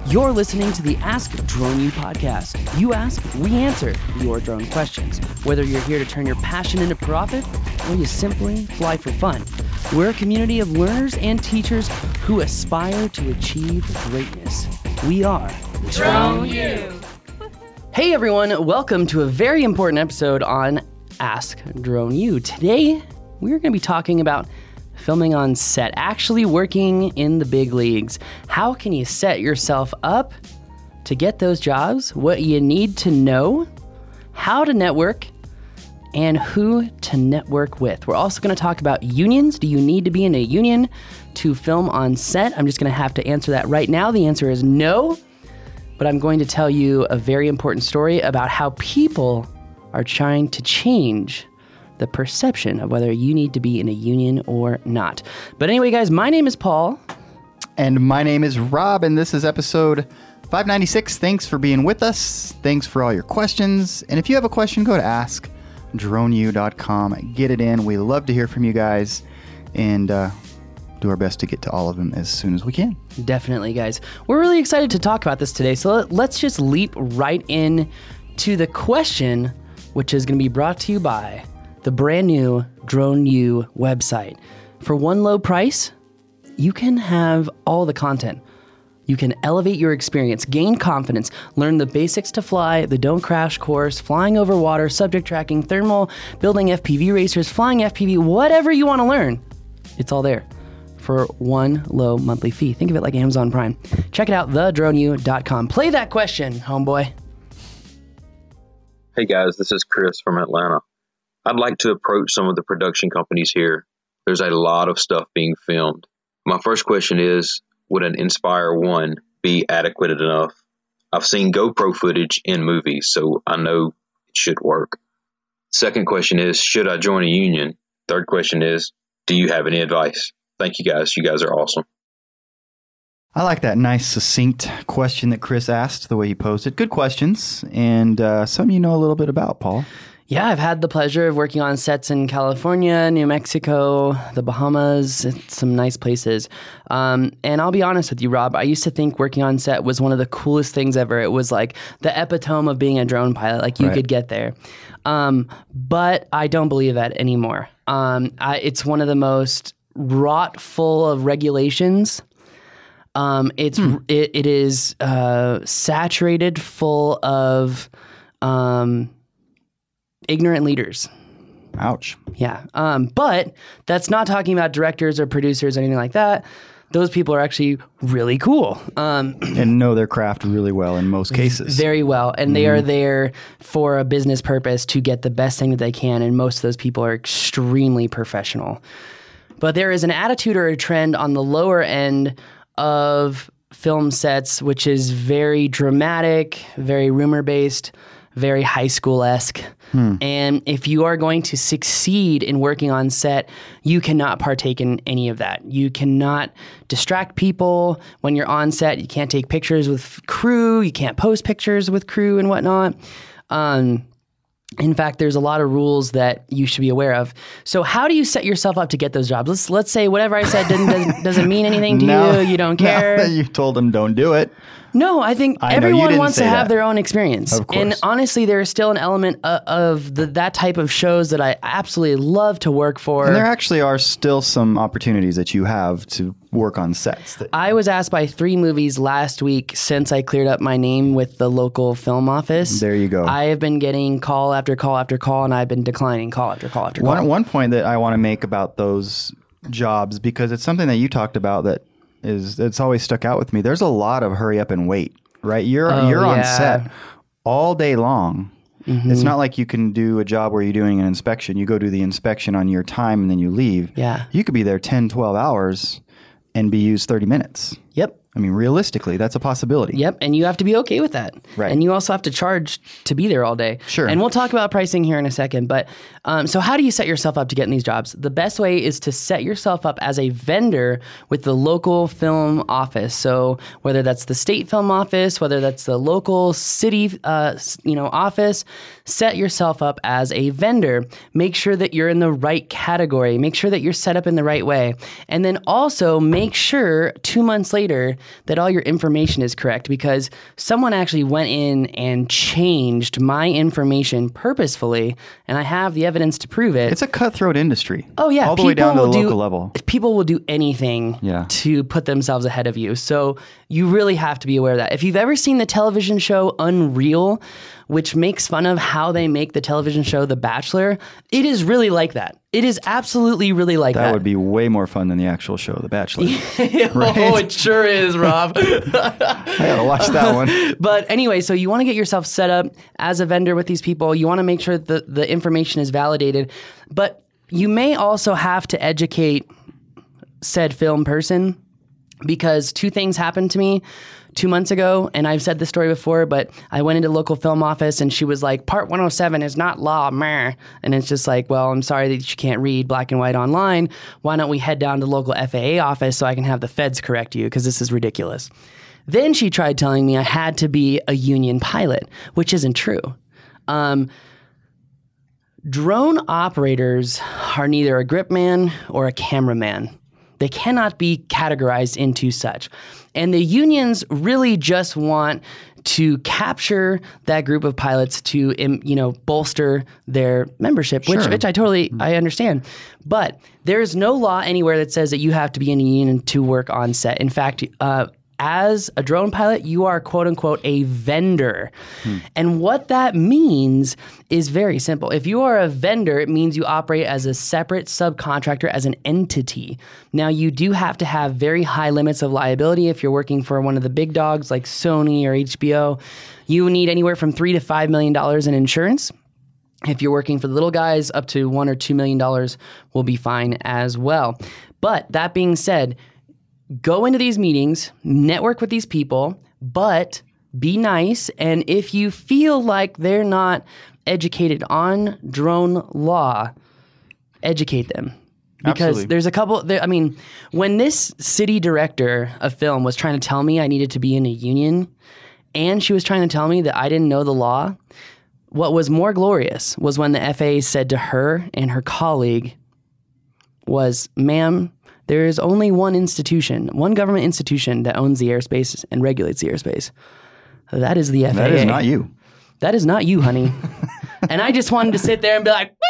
You're listening to the Ask Drone U podcast. You ask, we answer your drone questions. Whether you're here to turn your passion into profit or you simply fly for fun, we're a community of learners and teachers who aspire to achieve greatness. We are Drone U. Hey everyone, welcome to a very important episode on Ask Drone U. Today, we're going to be talking about filming on set, actually working in the big leagues. How can you set yourself up to get those jobs? What you need to know, how to network, and who to network with. We're also going to talk about unions. Do you need to be in a union to film on set? I'm just going to have to answer that right now. The answer is no, but I'm going to tell you a very important story about how people are trying to change the perception of whether you need to be in a union or not. But anyway, guys, my name is Paul. And my name is Rob, and this is episode 596. Thanks for being with us. Thanks for all your questions. And if you have a question, go to askdroneu.com. Get it in. We love to hear from you guys and do our best to get to all of them as soon as we can. Definitely, guys. We're really excited to talk about this today. So let's just leap right in to the question, which is going to be brought to you by the brand new Drone U website. For one low price, you can have all the content. You can elevate your experience, gain confidence, learn the basics to fly, the don't crash course, flying over water, subject tracking, thermal, building FPV racers, flying FPV, whatever you want to learn. It's all there for one low monthly fee. Think of it like Amazon Prime. Check it out, thedroneu.com. Play that question, homeboy. Hey guys, this is Chris from Atlanta. I'd like to approach some of the production companies here. There's a lot of stuff being filmed. My first question is, would an Inspire 1 be adequate enough? I've seen GoPro footage in movies, so I know it should work. Second question is, should I join a union? Third question is, do you have any advice? Thank you guys. You guys are awesome. I like that nice, succinct question that Chris asked, the way he posed it. Good questions, and something you know a little bit about, Paul. Yeah, I've had the pleasure of working on sets in California, New Mexico, the Bahamas, some nice places. And I'll be honest with you, Rob, I used to think working on set was one of the coolest things ever. It was like the epitome of being a drone pilot, like you could get there. But I don't believe that anymore. It's one of the most wrought full of regulations. It is saturated full of ignorant leaders. Ouch. Yeah. But that's not talking about directors or producers or anything like that. Those people are actually really cool. And know their craft really well in most cases. Very well. And they are there for a business purpose to get the best thing that they can. And most of those people are extremely professional. But there is an attitude or a trend on the lower end of film sets, which is very dramatic, very rumor-based, very high school-esque. And if you are going to succeed in working on set, you cannot partake in any of that. You cannot distract people when you're on set. You can't take pictures with crew. You can't post pictures with crew and whatnot. In fact, there's a lot of rules that you should be aware of. So how do you set yourself up to get those jobs? Let's say whatever I said doesn't mean anything to you. You don't care. Now that you told them don't do it. No, I think everyone wants to have that. their own experience. Of course. And honestly, there is still an element of that type of shows that I absolutely love to work for. And there actually are still some opportunities that you have to work on sets. I was asked by 3 movies last week since I cleared up my name with the local film office. There you go. I have been getting call after call after call, and I've been declining call after call after call. One point that I want to make about those jobs, because it's something that you talked about that it's always stuck out with me. There's a lot of hurry up and wait, right? You're on set all day long. Mm-hmm. It's not like you can do a job where you're doing an inspection. You go do the inspection on your time and then you leave. Yeah. You could be there 10, 12 hours and be used 30 minutes. Yep. I mean, realistically, that's a possibility. Yep, and you have to be okay with that. Right. And you also have to charge to be there all day. Sure. And we'll talk about pricing here in a second. But so how do you set yourself up to get in these jobs? The best way is to set yourself up as a vendor with the local film office. So whether that's the state film office, whether that's the local city office, set yourself up as a vendor. Make sure that you're in the right category. Make sure that you're set up in the right way. And then also make sure 2 months later that all your information is correct, because someone actually went in and changed my information purposefully, and I have the evidence to prove it. It's a cutthroat industry. Oh, yeah. All the way down to the local level. People will do anything to put themselves ahead of you. So you really have to be aware of that. If you've ever seen the television show Unreal, which makes fun of how they make the television show The Bachelor, it is really like that. It is absolutely really like that. That would be way more fun than the actual show, The Bachelor. Right? Oh, it sure is, Rob. I gotta watch that one. But anyway, so you want to get yourself set up as a vendor with these people. You want to make sure that the information is validated. But you may also have to educate said film person, because two things happened to me 2 months ago, and I've said this story before, but I went into local film office and she was like, Part 107 is not law, meh. And it's just like, well, I'm sorry that you can't read black and white online. Why don't we head down to local FAA office so I can have the feds correct you, because this is ridiculous. Then she tried telling me I had to be a union pilot, which isn't true. Drone operators are neither a grip man or a cameraman. They cannot be categorized into such. And the unions really just want to capture that group of pilots to, bolster their membership, which I understand. But there's no law anywhere that says that you have to be in a union to work on set. In fact, as a drone pilot, you are quote unquote a vendor. And what that means is very simple. If you are a vendor, it means you operate as a separate subcontractor, as an entity. Now, you do have to have very high limits of liability. If you're working for one of the big dogs like Sony or HBO, you need anywhere from $3 to $5 million in insurance. If you're working for the little guys, up to $1 or $2 million will be fine as well. But that being said, go into these meetings, network with these people, but be nice. And if you feel like they're not educated on drone law, educate them. Because there's a couple, when this city director of film was trying to tell me I needed to be in a union, and she was trying to tell me that I didn't know the law, what was more glorious was when the FAA said to her and her colleague was, ma'am, there is only one government institution that owns the airspace and regulates the airspace. That is the FAA. That is not you. That is not you, honey. And I just wanted to sit there and be like,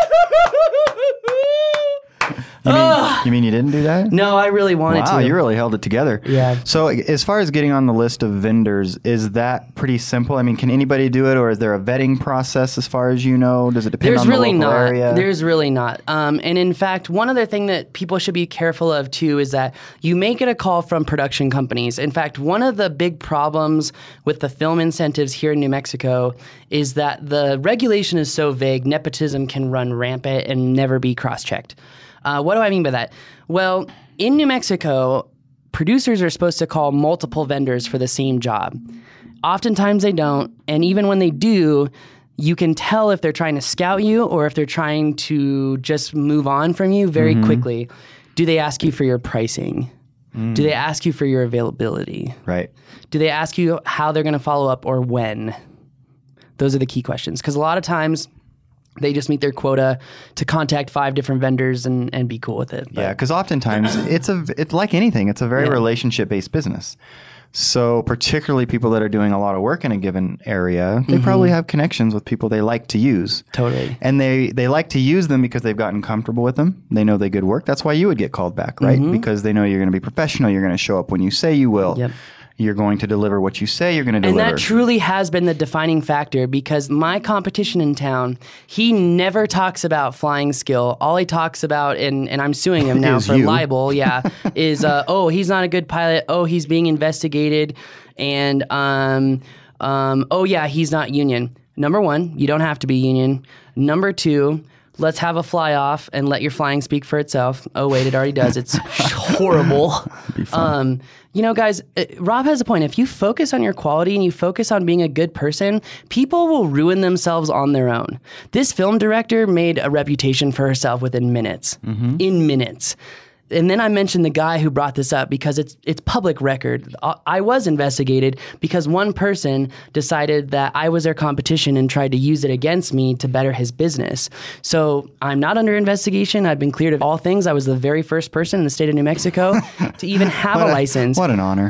You mean you didn't do that? No, I really wanted to. Wow, you really held it together. Yeah. So as far as getting on the list of vendors, is that pretty simple? I mean, can anybody do it, or is there a vetting process as far as you know? Does it depend on the local area? There's really not. And in fact, one other thing that people should be careful of too is that you may get a call from production companies. In fact, one of the big problems with the film incentives here in New Mexico is that the regulation is so vague, nepotism can run rampant and never be cross-checked. What do I mean by that? Well, in New Mexico, producers are supposed to call multiple vendors for the same job. Oftentimes they don't, and even when they do, you can tell if they're trying to scout you or if they're trying to just move on from you very quickly. Do they ask you for your pricing? Do they ask you for your availability? Right. Do they ask you how they're going to follow up or when? Those are the key questions, because a lot of times they just meet their quota to contact 5 different vendors and be cool with it. But. Yeah, because oftentimes it's like anything. It's a very relationship-based business. So particularly people that are doing a lot of work in a given area, they probably have connections with people they like to use. Totally. And they like to use them because they've gotten comfortable with them. They know they good work. That's why you would get called back, right? Because they know you're going to be professional. You're going to show up when you say you will. Yep. You're going to deliver what you say you're going to deliver. And that truly has been the defining factor, because my competition in town, he never talks about flying skill. All he talks about, and I'm suing him now for libel, is, he's not a good pilot. Oh, he's being investigated. And, he's not union. Number one, you don't have to be union. Number two, let's have a fly off and let your flying speak for itself. Oh, wait, it already does. It's horrible. Guys, Rob has a point. If you focus on your quality and you focus on being a good person, people will ruin themselves on their own. This film director made a reputation for herself within minutes. In minutes. And then I mentioned the guy who brought this up because it's public record. I was investigated because one person decided that I was their competition and tried to use it against me to better his business. So I'm not under investigation. I've been cleared of all things. I was the very first person in the state of New Mexico to even have a license. What an honor.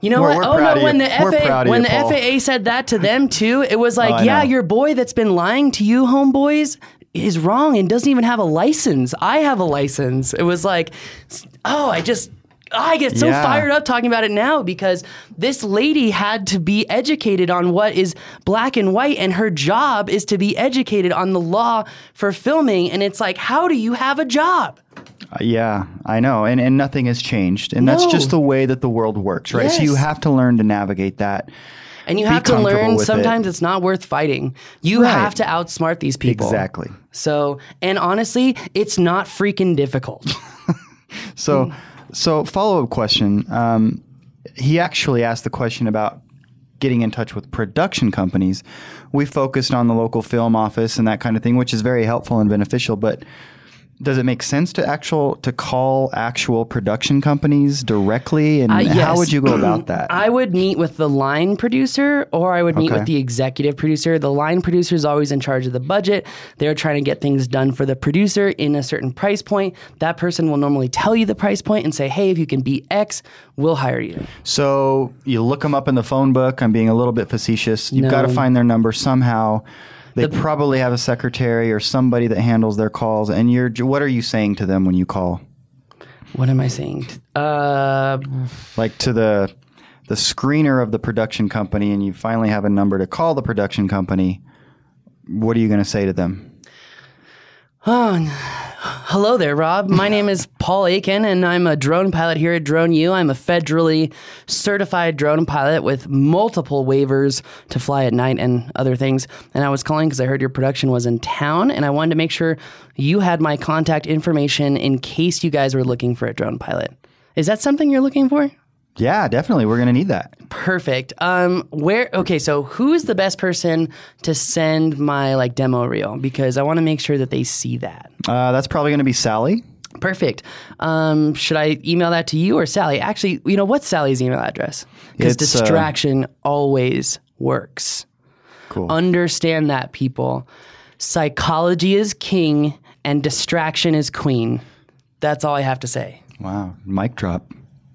You know We're what? proud of you. When the We're proud of you, Paul. FAA said that to them too, it was like, I yeah, know. your boy that's been lying to you, homeboys, is wrong and doesn't even have a license. I have a license. It was like, I get so fired up talking about it now because this lady had to be educated on what is black and white, and her job is to be educated on the law for filming. And it's like, how do you have a job? Yeah, I know. And nothing has changed. And that's No. just the way that the world works, right? So you Yes. have to learn to navigate that. And you Be have to comfortable learn with sometimes it. it's not worth fighting. You Right. have to outsmart these people. Exactly. So, and honestly, it's not freaking difficult. So follow-up question. He actually asked the question about getting in touch with production companies. We focused on the local film office and that kind of thing, which is very helpful and beneficial. But does it make sense to call actual production companies directly? And Yes. how would you go about that? I would meet with the line producer, or I would meet Okay. with the executive producer. The line producer is always in charge of the budget. They're trying to get things done for the producer in a certain price point. That person will normally tell you the price point and say, hey, if you can beat X, we'll hire you. So you look them up in the phone book. I'm being a little bit facetious. You've got to No. find their number somehow. They probably have a secretary or somebody that handles their calls. And what are you saying to them when you call? What am I saying? Like to the screener of the production company, and you finally have a number to call the production company. What are you going to say to them? Hello there, Rob. My name is Paul Aiken, and I'm a drone pilot here at Drone U. I'm a federally certified drone pilot with multiple waivers to fly at night and other things. And I was calling because I heard your production was in town, and I wanted to make sure you had my contact information in case you guys were looking for a drone pilot. Is that something you're looking for? Yeah, definitely. We're going to need that. Perfect. So who's the best person to send my demo reel? Because I want to make sure that they see that. That's probably going to be Sally. Perfect. Should I email that to you or Sally? Actually, what's Sally's email address? Because It's, distraction always works. Cool. Understand that, people. Psychology is king and distraction is queen. That's all I have to say. Wow. Mic drop.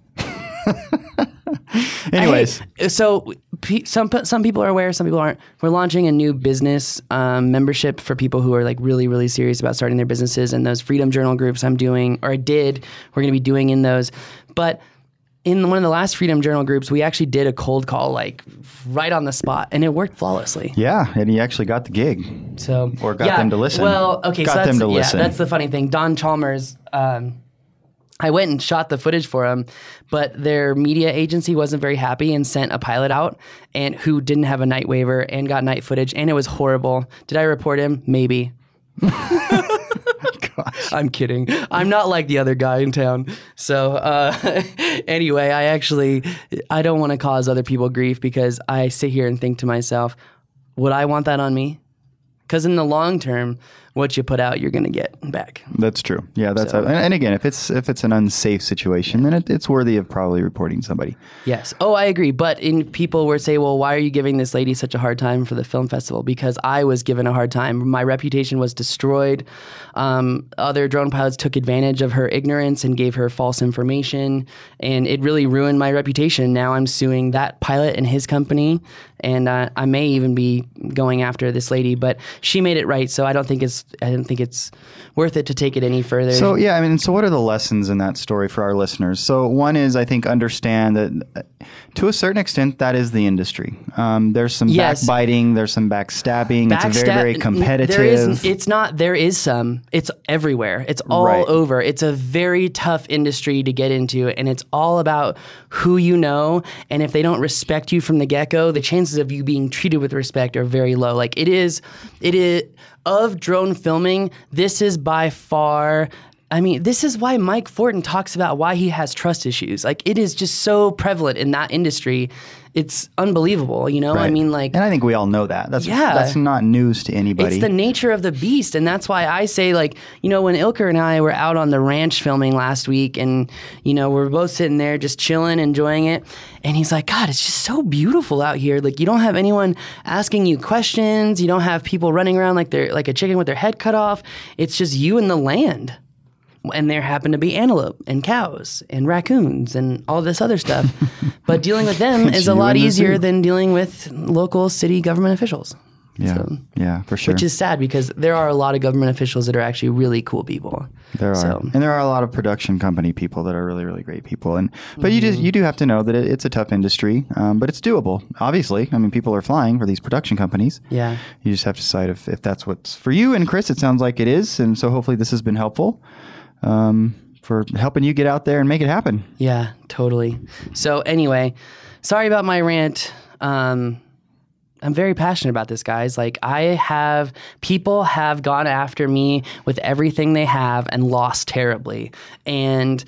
Anyways. Hey, so some people are aware, some people aren't. We're launching a new business membership for people who are really, really serious about starting their businesses. And those Freedom Journal groups we're going to be doing in those. But in one of the last Freedom Journal groups, we actually did a cold call right on the spot, and it worked flawlessly. Yeah, and he actually got the gig. So Or got them to listen. Well, okay, Got so them to listen. that's the funny thing. Don Chalmers. I went and shot the footage for him, but their media agency wasn't very happy and sent a pilot out and who didn't have a night waiver and got night footage, and it was horrible. Did I report him? Maybe. I'm kidding. I'm not like the other guy in town. So anyway, I don't want to cause other people grief because I sit here and think to myself, would I want that on me? Because in the long term, what you put out, you're going to get back. That's true. Yeah, and again, if it's an unsafe situation, then it's worthy of probably reporting somebody. Yes. Oh, I agree. But people would say, well, why are you giving this lady such a hard time for the film festival? Because I was given a hard time. My reputation was destroyed. Other drone pilots took advantage of her ignorance and gave her false information, and it really ruined my reputation. Now I'm suing that pilot and his company, and I may even be going after this lady, but she made it right, so I don't think it's worth it to take it any further. So yeah, so what are the lessons in that story for our listeners? So one is, I think, understand that to a certain extent that is the industry. There's some backbiting, there's some backstabbing. It's very, very competitive. There is some. It's everywhere. It's all over. It's a very tough industry to get into, and it's all about who you know. And if they don't respect you from the get-go, the chances of you being treated with respect are very low. It is of drone filming, this is by far, this is why Mike Fortin talks about why he has trust issues. It is just so prevalent in that industry. It's unbelievable, Right. And I think we all know that. That's not news to anybody. It's the nature of the beast, and that's why I say, when Ilker and I were out on the ranch filming last week, and we're both sitting there just chilling, enjoying it, and he's like, God, it's just so beautiful out here. You don't have anyone asking you questions. You don't have people running around like they're like a chicken with their head cut off. It's just you and the land. And there happen to be antelope and cows and raccoons and all this other stuff. But dealing with them is a lot easier than dealing with local city government officials. Yeah, yeah, for sure. Which is sad because there are a lot of government officials that are actually really cool people. There are, and there are a lot of production company people that are really, really great people. But you do have to know that it's a tough industry, but it's doable. Obviously, I mean, people are flying for these production companies. Yeah, you just have to decide if that's what's for you. And Chris, it sounds like it is, and so hopefully this has been helpful for helping you get out there and make it happen. Yeah, totally. So anyway, sorry about my rant. I'm very passionate about this, guys. Like people have gone after me with everything they have and lost terribly. And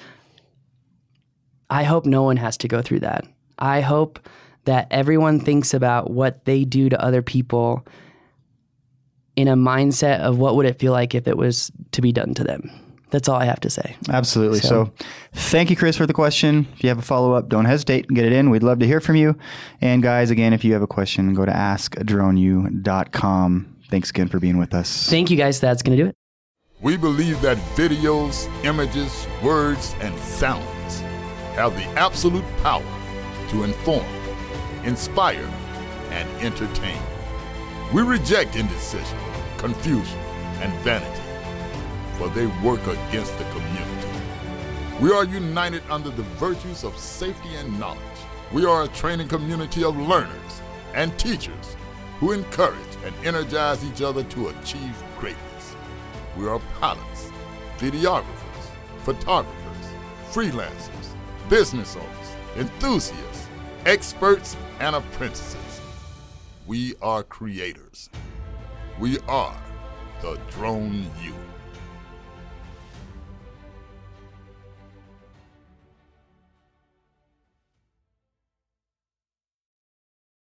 I hope no one has to go through that. I hope that everyone thinks about what they do to other people in a mindset of what would it feel like if it was to be done to them. That's all I have to say. Absolutely. So thank you, Chris, for the question. If you have a follow-up, don't hesitate and get it in. We'd love to hear from you. And guys, again, if you have a question, go to askdroneu.com. Thanks again for being with us. Thank you, guys. That's going to do it. We believe that videos, images, words, and sounds have the absolute power to inform, inspire, and entertain. We reject indecision, confusion, and vanity, for they work against the community. We are united under the virtues of safety and knowledge. We are a training community of learners and teachers who encourage and energize each other to achieve greatness. We are pilots, videographers, photographers, freelancers, business owners, enthusiasts, experts, and apprentices. We are creators. We are the Drone U.